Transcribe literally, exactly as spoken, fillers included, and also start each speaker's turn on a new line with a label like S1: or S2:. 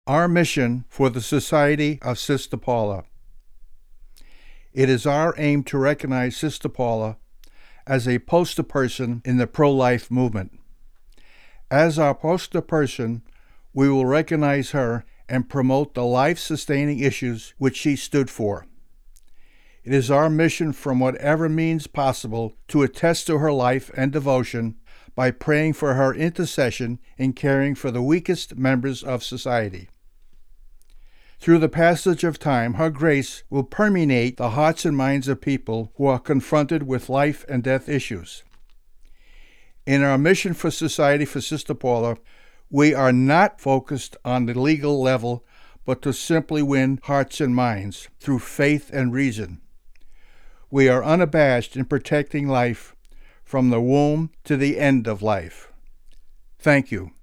S1: Our mission for the Society of Sister Paula. It is our aim to recognize Sister Paula as a poster person in the pro-life movement. As our poster person, we will recognize her and promote the life-sustaining issues which she stood for. It is our mission from whatever means possible to attest to her life and devotion by praying for her intercession in caring for the weakest members of society. Through the passage of time, her grace will permeate the hearts and minds of people who are confronted with life and death issues. In our mission for Society for Sister Paula, we are not focused on the legal level, but to simply win hearts and minds through faith and reason. We are unabashed in protecting life from the womb to the end of life. Thank you.